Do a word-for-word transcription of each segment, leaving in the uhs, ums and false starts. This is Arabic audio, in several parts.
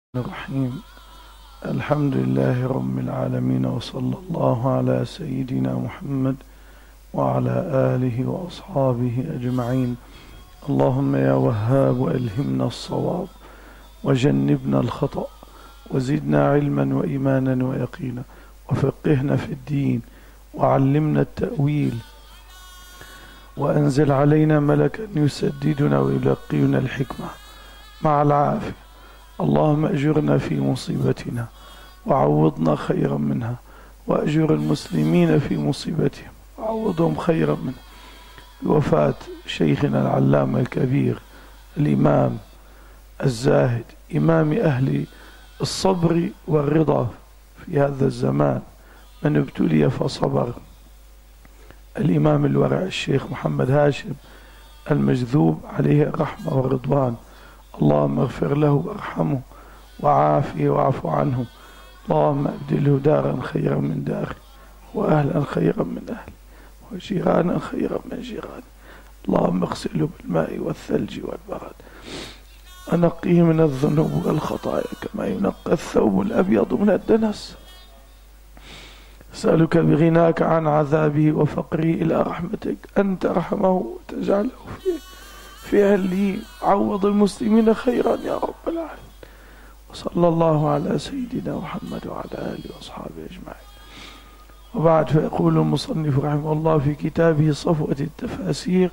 الرحيم. الحمد لله رب العالمين، وصلى الله على سيدنا محمد وعلى آله وأصحابه أجمعين. اللهم يا وهاب ألهمنا الصواب وجنبنا الخطأ وزدنا علما وإيمانا ويقينا وفقهنا في الدين وعلمنا التأويل وأنزل علينا ملكا يسددنا ويلقينا الحكمة مع العافية. اللهم أجرنا في مصيبتنا وعوضنا خيرا منها، وأجر المسلمين في مصيبتهم وعوضهم خيرا منها. بوفاة شيخنا العلامة الكبير الإمام الزاهد، إمام أهل الصبر والرضا في هذا الزمان، من ابتلي فصبر، الإمام الورع الشيخ محمد هاشم المجذوب عليه الرحمة والرضوان. اللهم اغفر له وارحمه وعافيه واعف عنه. اللهم ابدله دارا خيرا من داره، واهلا خيرا من اهله، وجيرانا خيرا من جيرانه. اللهم اغسله بالماء والثلج والبرد، ونقيه من الذنوب والخطايا كما ينقى الثوب الابيض من الدنس. اسالك بغناك عن عذابه وفقره الى رحمتك ان ترحمه وتجعله فيه في أهله. عوض المسلمين خيرا يا رب العالمين. وصلى الله على سيدنا محمد وعلى آله وأصحابه أجمعين. وبعد، فيقول المصنف رحمه الله في كتابه صفوة التفاسير: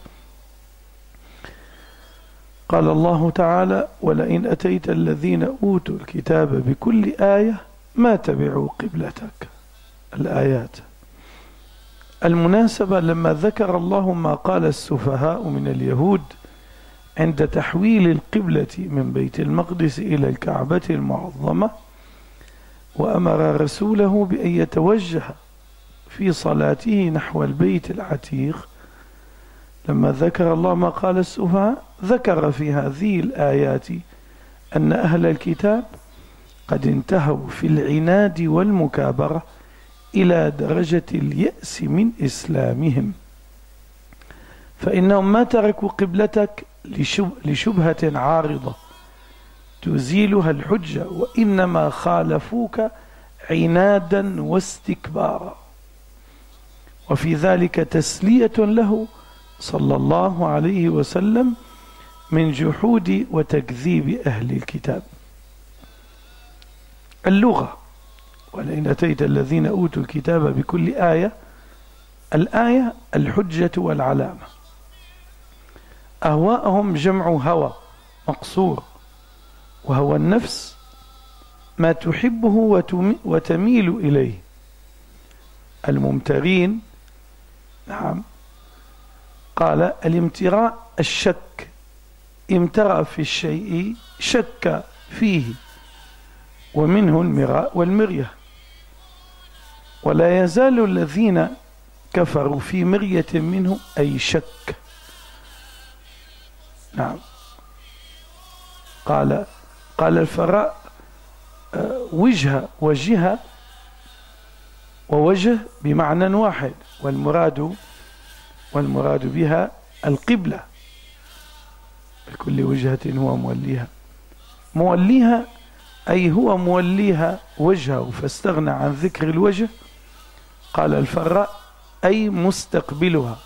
قال الله تعالى: ولئن أتيت الذين أوتوا الكتاب بكل آية ما تبعوا قبلتك. الآيات المناسبة لما ذكر الله ما قال السفهاء من اليهود عند تحويل القبلة من بيت المقدس إلى الكعبة المعظمة، وأمر رسوله بأن يتوجه في صلاته نحو البيت العتيق. لما ذكر الله ما قال السفهاء، ذكر في هذه الآيات أن أهل الكتاب قد انتهوا في العناد والمكابرة إلى درجة اليأس من إسلامهم، فإنهم ما تركوا قبلتك لشبهة عارضة تزيلها الحجة، وإنما خالفوك عنادا واستكبارا، وفي ذلك تسلية له صلى الله عليه وسلم من جحود وتكذيب أهل الكتاب. اللغة: ولئن أتيت الذين أوتوا الكتاب بكل آية. الآية الحجة والعلامة. أهواءهم جمع هوى مقصور، وهو النفس ما تحبه وتميل إليه. الممترين، نعم، قال: الامتراء الشك، امترأ في الشيء شك فيه، ومنه المراء والمرية. ولا يزال الذين كفروا في مرية منه، أي شك. نعم. قال قال الفراء: وجهة وجهة ووجه بمعنى واحد، والمراد والمراد بها القبلة. لكل وجهة هو موليها. موليها أي هو موليها وجهه، فاستغنى عن ذكر الوجه. قال الفراء: أي مستقبلها.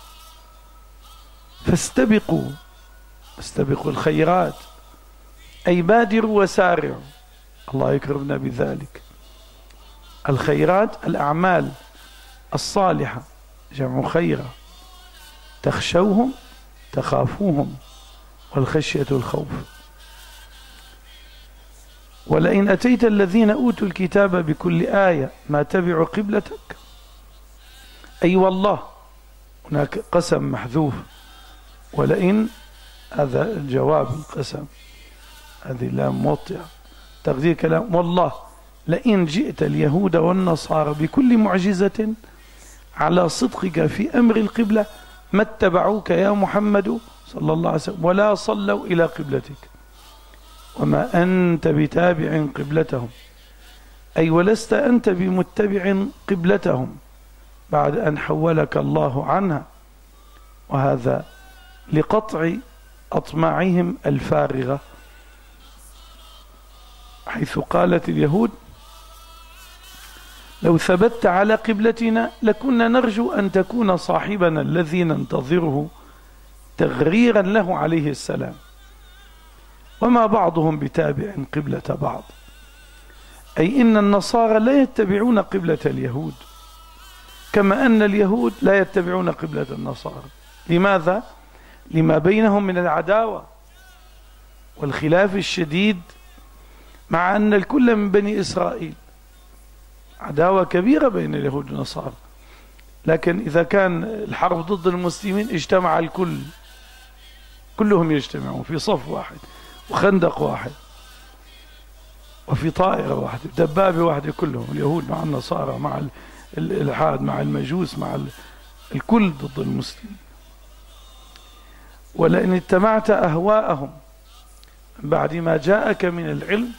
فاستبقوا استبقوا الخيرات، أي بادروا وسارعوا. الله يكرمنا بذلك. الخيرات الأعمال الصالحة، جمع خيرة. تخشوهم تخافوهم، والخشية الخوف. ولئن أتيت الذين أوتوا الكتاب بكل آية ما تبعوا قبلتك، أي والله. هناك قسم محذوف، ولئن هذا الجواب القسم، هذه اللام موطئة، تقدير كلام والله: لئن جئت اليهود والنصارى بكل معجزة على صدقك في أمر القبلة ما اتبعوك يا محمد صلى الله عليه وسلم ولا صلوا إلى قبلتك، وما أنت بتابع قبلتهم، أي ولست أنت بمتبع قبلتهم بعد أن حولك الله عنها. وهذا لقطع أطماعهم الفارغة حيث قالت اليهود: لو ثبت على قبلتنا لكنا نرجو أن تكون صاحبنا الذي ننتظره تغريرا له عليه السلام، وما بعضهم بتابع قبلة بعض. أي إن النصارى لا يتبعون قبلة اليهود، كما أن اليهود لا يتبعون قبلة النصارى. لماذا؟ لما بينهم من العداوة والخلاف الشديد، مع أن الكل من بني إسرائيل، عداوة كبيرة بين اليهود والنصارى. لكن إذا كان الحرب ضد المسلمين اجتمع الكل، كلهم يجتمعون في صف واحد وخندق واحد وفي طائرة واحدة دبابة واحدة، كلهم اليهود مع النصارى مع الإلحاد مع المجوس مع الكل ضد المسلمين. ولئن اتبعت أهواءهم بعد ما جاءك من العلم،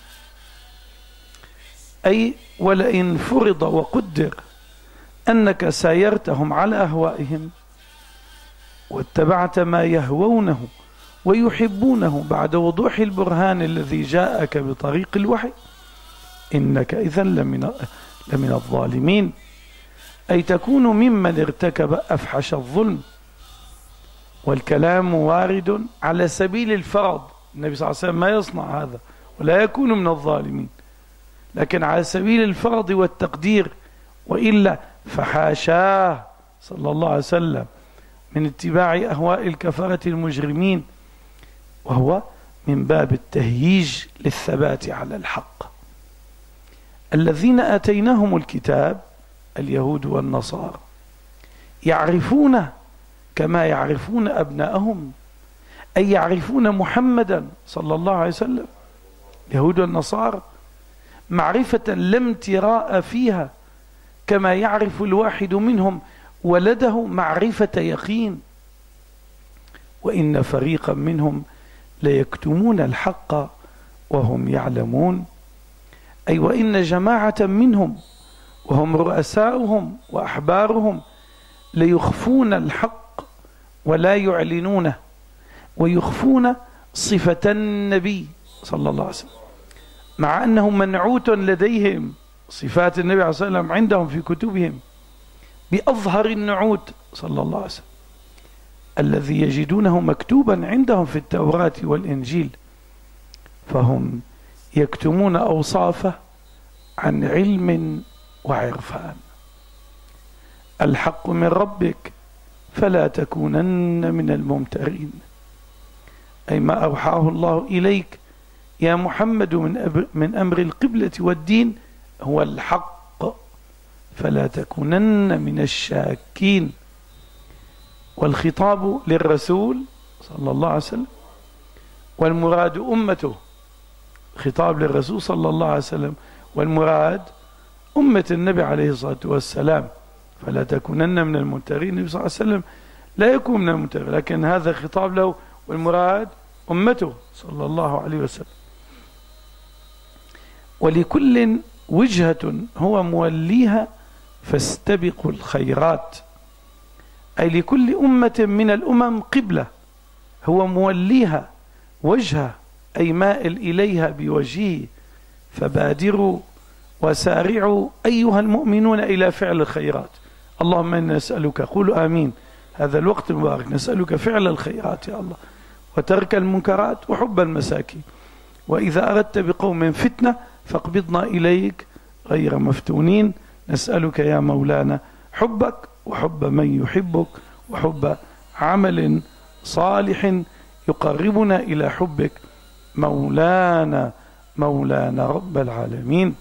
أي ولئن فرض وقدر أنك سايرتهم على أهوائهم واتبعت ما يهوونه ويحبونه بعد وضوح البرهان الذي جاءك بطريق الوحي، إنك إذن لمن, لمن الظالمين، أي تكون ممن ارتكب أفحش الظلم. والكلام وارد على سبيل الفرض، النبي صلى الله عليه وسلم ما يصنع هذا ولا يكون من الظالمين، لكن على سبيل الفرض والتقدير، وإلا فحاشاه صلى الله عليه وسلم من اتباع أهواء الكفرة المجرمين، وهو من باب التهييج للثبات على الحق. الذين آتيناهم الكتاب اليهود والنصارى يعرفون كما يعرفون أبناءهم، أي يعرفون محمدا صلى الله عليه وسلم. اليهود والنصارى معرفة لا امتراء فيها، كما يعرف الواحد منهم ولده معرفة يقين. وإن فريقا منهم ليكتمون الحق وهم يعلمون، أي وإن جماعة منهم وهم رؤساؤهم وأحبارهم ليخفون الحق ولا يعلنونه، ويخفون صفة النبي صلى الله عليه وسلم، مع أنه منعوت لديهم صفات النبي عليه الصلاة والسلام عندهم في كتبهم بأظهر النعوت صلى الله عليه وسلم، الذي يجدونه مكتوبا عندهم في التوراة والإنجيل، فهم يكتمون أوصافه عن علم وعرفان. الحق من ربك فلا تكونن من الممترين، أي ما أوحاه الله إليك يا محمد من, من أمر القبلة والدين هو الحق، فلا تكونن من الشاكين. والخطاب للرسول صلى الله عليه وسلم، والمراد أمته. خطاب للرسول صلى الله عليه وسلم، والمراد أمة النبي عليه الصلاة والسلام. فلا تكونن من الممترين، النبي صلى الله عليه وسلم لا يكون من الممترين، لكن هذا خطاب له، والمراد أمته صلى الله عليه وسلم. ولكل وجهة هو موليها فاستبقوا الخيرات، أي لكل أمة من الأمم قبلة هو موليها وجهة، أي مائل إليها بوجهه، فبادروا وسارعوا أيها المؤمنون إلى فعل الخيرات. اللهم إنا نسألك، قولوا آمين، هذا الوقت المبارك نسألك فعل الخيرات يا الله، وترك المنكرات وحب المساكين، وإذا أردت بقوم فتنة فاقبضنا إليك غير مفتونين. نسألك يا مولانا حبك وحب من يحبك، وحب عمل صالح يقربنا إلى حبك مولانا مولانا رب العالمين.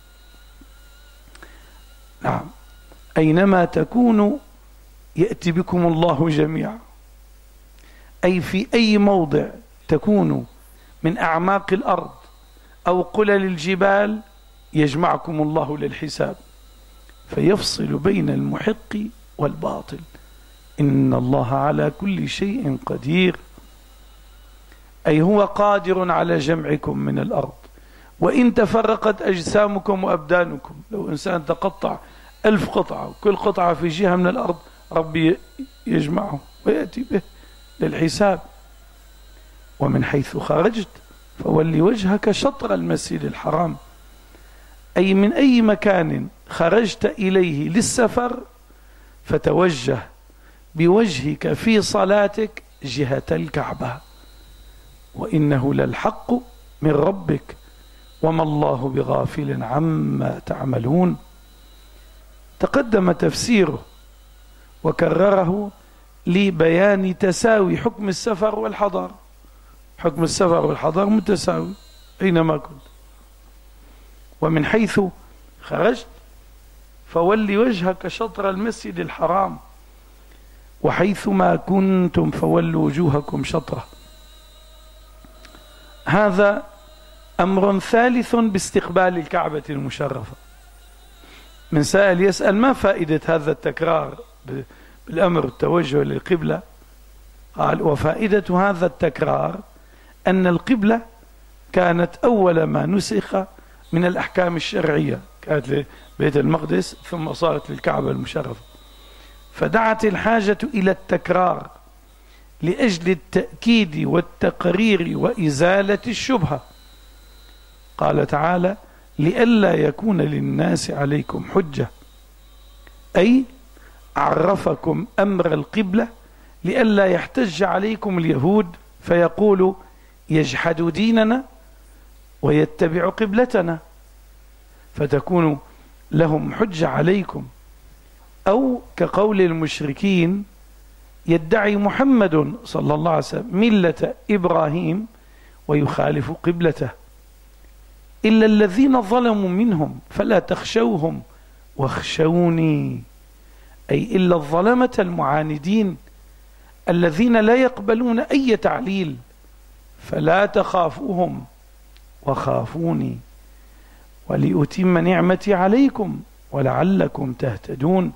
نعم، أينما تكونوا يأتي بكم الله جميعا، أي في أي موضع تكونوا من أعماق الأرض أو قلل الجبال يجمعكم الله للحساب، فيفصل بين المحق والباطل، إن الله على كل شيء قدير. أي هو قادر على جمعكم من الأرض، وإن تفرقت أجسامكم وأبدانكم، لو إنسان تقطع ألف قطعة وكل قطعة في جهة من الأرض ربي يجمعه ويأتي به للحساب. ومن حيث خرجت فولي وجهك شطر المسجد الحرام، أي من أي مكان خرجت إليه للسفر فتوجه بوجهك في صلاتك جهة الكعبة، وإنه للحق من ربك وما الله بغافل عما تعملون. تقدم تفسيره وكرره لبيان تساوي حكم السفر والحضر. حكم السفر والحضر متساوي أينما كنت، ومن حيث خرجت فولي وجهك شطر المسجد الحرام، وحيثما كنتم فولوا وجوهكم شطره. هذا أمر ثالث باستقبال الكعبة المشرفة. من سائل يسأل ما فائدة هذا التكرار بالأمر التوجه للقبلة؟ قال: وفائدة هذا التكرار أن القبلة كانت أول ما نسخ من الأحكام الشرعية، كانت لبيت المقدس ثم صارت للكعبة المشرفة، فدعت الحاجة إلى التكرار لأجل التأكيد والتقرير وإزالة الشبهة. قال تعالى: لئلا يكون للناس عليكم حجة، أي عرفكم أمر القبلة لئلا يحتج عليكم اليهود فيقولوا يجحد ديننا ويتبع قبلتنا، فتكون لهم حجة عليكم. أو كقول المشركين: يدعي محمد صلى الله عليه وسلم ملة إبراهيم ويخالف قبلته، إلا الذين ظلموا منهم فلا تخشوهم واخشوني، أي إلا الظلمة المعاندين الذين لا يقبلون أي تعليل، فلا تخافوهم وخافوني ولأتم نعمتي عليكم ولعلكم تهتدون،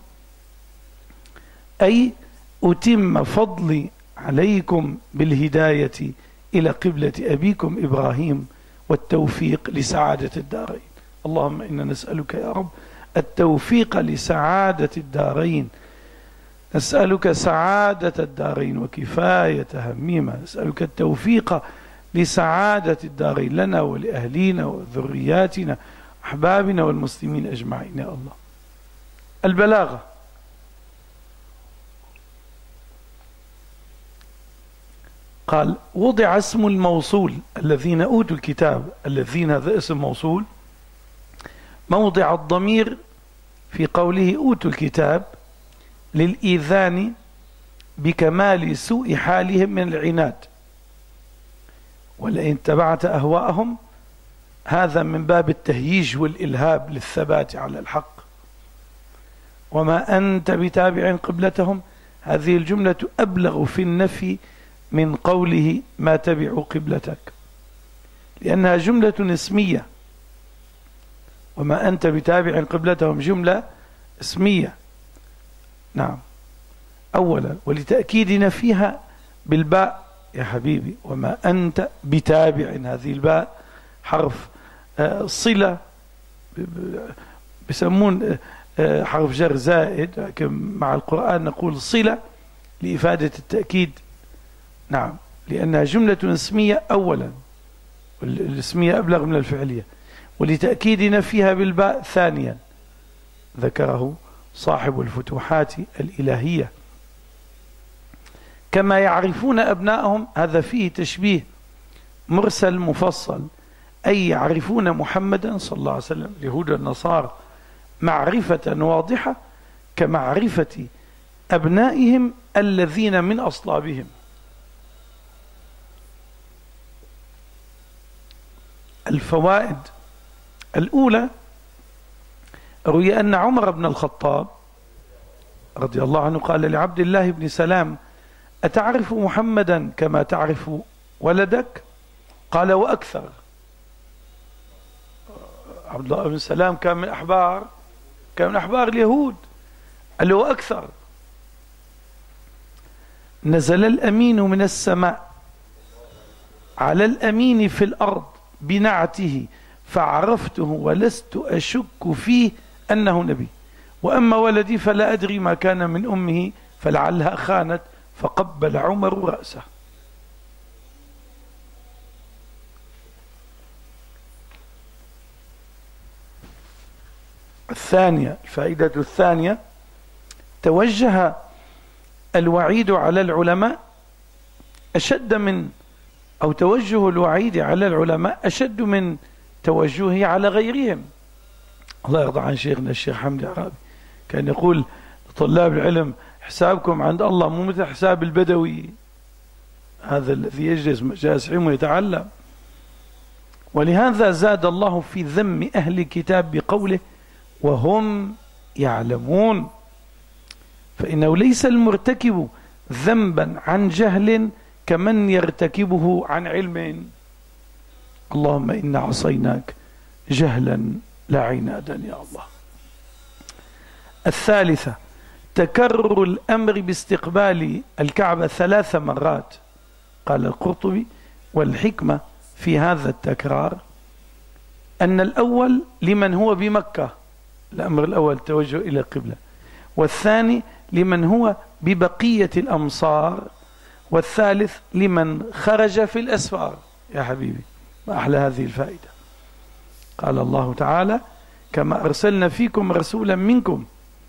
أي أتم فضلي عليكم بالهداية إلى قبلة أبيكم إبراهيم والتوفيق لسعادة الدارين. اللهم إنا نسألك يا رب التوفيق لسعادة الدارين، نسألك سعادة الدارين وكفاية هميمة، نسألك التوفيق لسعادة الدارين لنا ولأهلينا وذرياتنا أحبابنا والمسلمين أجمعين يا الله. البلاغة. قال: وضع اسم الموصول الذين أوتوا الكتاب، الذين هذا اسم موصول موضع الضمير في قوله أوتوا الكتاب للإيذان بكمال سوء حالهم من العناد، ولئن اتبعت أهواءهم، هذا من باب التهييج والإلهاب للثبات على الحق. وما أنت بتابع قبلتهم، هذه الجملة أبلغ في النفي من قوله ما تبعوا قبلتك، لأنها جملة اسمية. وما أنت بتابع قبلتهم جملة اسمية، نعم، أولا، ولتأكيد نفيها بالباء يا حبيبي، وما أنت بتابع، هذه الباء حرف صلة، بيسمون حرف جر زائد، لكن مع القرآن نقول صلة لإفادة التأكيد، نعم، لأنها جملة اسمية أولا، الاسمية أبلغ من الفعلية، ولتأكيد نفيها بالباء ثانيا، ذكره صاحب الفتوحات الإلهية. كما يعرفون أبنائهم، هذا فيه تشبيه مرسل مفصل، أي يعرفون محمدا صلى الله عليه وسلم اليهود والنصارى معرفة واضحة كمعرفة أبنائهم الذين من أصلابهم. الفوائد الأولى: روي أن عمر بن الخطاب رضي الله عنه قال لعبد الله بن سلام: أتعرف محمدا كما تعرف ولدك؟ قال: وأكثر. عبد الله بن سلام كان من أحبار كان من أحبار اليهود، قال له: وأكثر. نزل الأمين من السماء على الأمين في الأرض بنعته فعرفته ولست أشك فيه أنه نبي، وأما ولدي فلا أدري ما كان من أمه فلعلها خانت، فقبل عمر رأسه. الثانية، الفائدة الثانية، توجه الوعيد على العلماء أشد من أو توجه الوعيد على العلماء أشد من توجهه على غيرهم. الله يرضى عن شيخنا الشيخ حمدي عرابي كان يقول لطلاب العلم: حسابكم عند الله مو مثل حساب البدوي، هذا الذي يجلس مجالس علم ويتعلم. ولهذا زاد الله في ذم أهل الكتاب بقوله: وهم يعلمون، فإنه ليس المرتكب ذنبا عن جهل كمن يرتكبه عن علم. اللهم إنا عصيناك جهلا لا عنادا يا الله. الثالثة، تكرر الأمر باستقبال الكعبة ثلاث مرات. قال القرطبي: والحكمة في هذا التكرار أن الأول لمن هو بمكة، الأمر الأول توجه إلى القبلة، والثاني لمن هو ببقية الأمصار، والثالث لمن خرج في الأسفار. يا حبيبي ما أحلى هذه الفائدة. قال الله تعالى: كما أرسلنا فيكم رسولا منكم.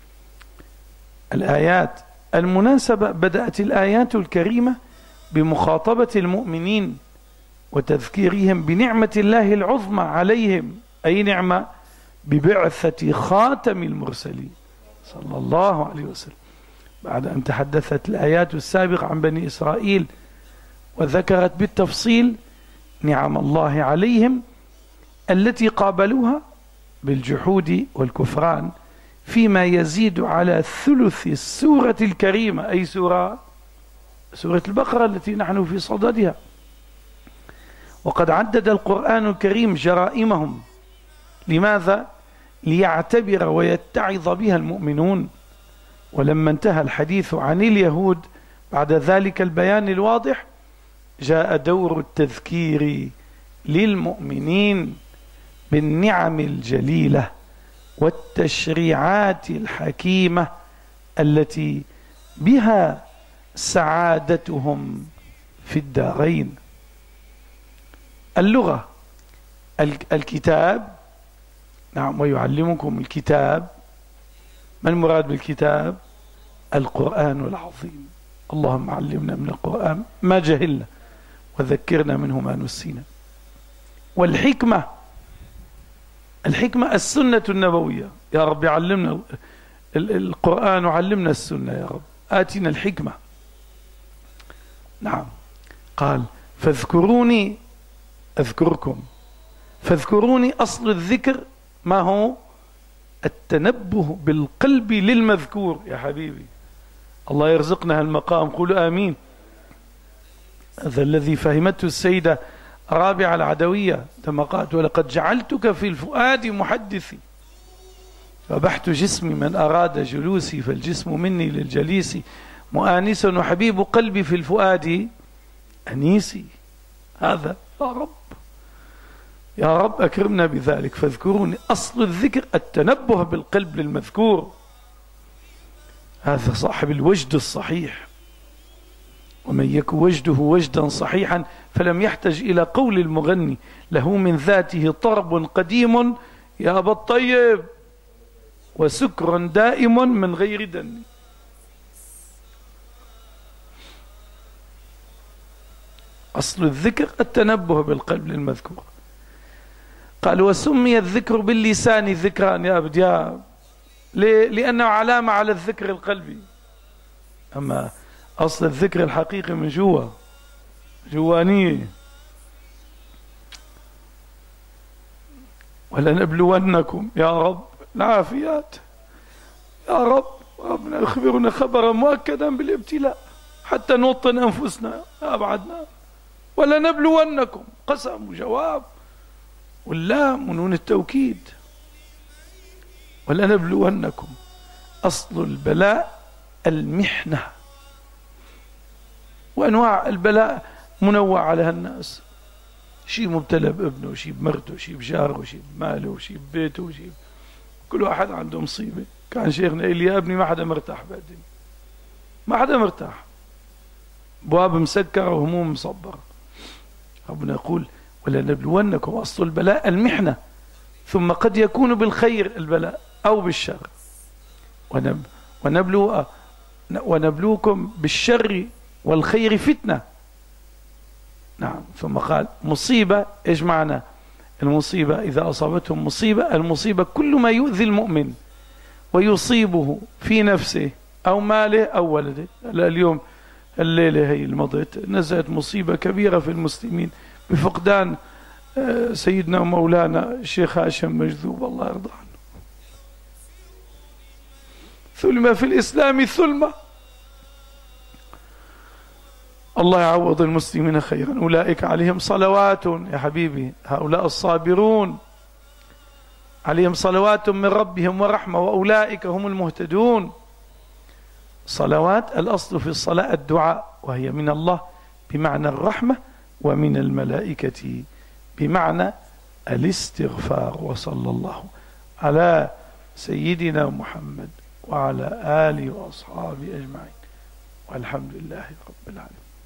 الآيات المناسبة، بدأت الآيات الكريمة بمخاطبة المؤمنين وتذكيرهم بنعمة الله العظمى عليهم، أي نعمة؟ ببعثة خاتم المرسلين صلى الله عليه وسلم، بعد أن تحدثت الآيات السابقة عن بني إسرائيل وذكرت بالتفصيل نعم الله عليهم التي قابلوها بالجحود والكفران، فيما يزيد على ثلث السورة الكريمة، أي سورة؟ سورة البقرة التي نحن في صددها. وقد عدد القرآن الكريم جرائمهم. لماذا؟ ليعتبر ويتعظ بها المؤمنون. ولما انتهى الحديث عن اليهود بعد ذلك البيان الواضح، جاء دور التذكير للمؤمنين بالنعم الجليلة والتشريعات الحكيمة التي بها سعادتهم في الدارين. اللغة، الكتاب، نعم، ويعلمكم الكتاب. ما المراد بالكتاب؟ القرآن العظيم. اللهم علمنا من القرآن ما جهلنا وذكرنا منه ما نسينا. والحكمة، الحكمة السنة النبوية. يا رب علمنا القرآن وعلمنا السنة يا رب، آتنا الحكمة. نعم، قال: فاذكروني أذكركم. فاذكروني، أصل الذكر ما هو؟ التنبه بالقلب للمذكور. يا حبيبي الله يرزقنا هالمقام، قولوا آمين. هذا الذي فهمته السيدة رابعة العدوية لما قالت: ولقد جعلتك في الفؤاد محدثي، فبحت جسمي من أراد جلوسي، فالجسم مني للجليس مؤانس، وحبيب قلبي في الفؤاد أنيسي. هذا يا رب، يا رب أكرمنا بذلك. فاذكروني، أصل الذكر التنبه بالقلب للمذكور. هذا صاحب الوجد الصحيح، ومن يك وجده وجدا صحيحا فلم يحتج إلى قول المغني: له من ذاته طرب قديم يا أبا الطيب، وسكر دائم من غير دن. أصل الذكر التنبه بالقلب للمذكور. قال: وسمي الذكر باللسان ذكران. يا بدياب، لأنه علامة على الذكر القلبي، أما أصل الذكر الحقيقي من جوا، جوانية. ولنبلونكم يا رب العافيات، يا رب ربنا يخبرنا خبرا مؤكدا بالابتلاء حتى نوطن أنفسنا أبعدنا. ولنبلونكم، قسم وجواب، واللام ونون التوكيد. ولنبلونكم، أصل البلاء المحنة، وأنواع البلاء منوع على الناس. شيء مبتلى بابنه، وشيء بمرته، وشيء بجاره، وشيء بماله، وشيء ببيته، وشيء كل واحد عنده مصيبة. كان شيخنا قال لي: يا ابني ما حدا مرتاح بالدنيا، ما حدا مرتاح، بواب مسكرة وهموم مصبرة. ربنا يقول: ولنبلونكم، أصل البلاء المحنة، ثم قد يكون بالخير البلاء. أو بالشر، ونبلو ونبلوكم بالشر والخير فتنة. نعم. ثم قال مصيبة، إيش معنى المصيبة؟ إذا أصابتهم مصيبة، المصيبة كل ما يؤذي المؤمن ويصيبه في نفسه أو ماله أو ولده. اليوم الليلة هي المضت نزلت مصيبة كبيرة في المسلمين بفقدان سيدنا ومولانا الشيخ هاشم مجذوب، الله يرضى عنه. ثلمة في الإسلام ثلمة. الله يعوض المسلمين خيرا. أولئك عليهم صلوات يا حبيبي، هؤلاء الصابرون عليهم صلوات من ربهم ورحمة وأولئك هم المهتدون. صلوات الأصل في الصلاة الدعاء، وهي من الله بمعنى الرحمة، ومن الملائكة بمعنى الاستغفار. وصلى الله على سيدنا محمد وعلى آله وأصحابه أجمعين، والحمد لله رب العالمين.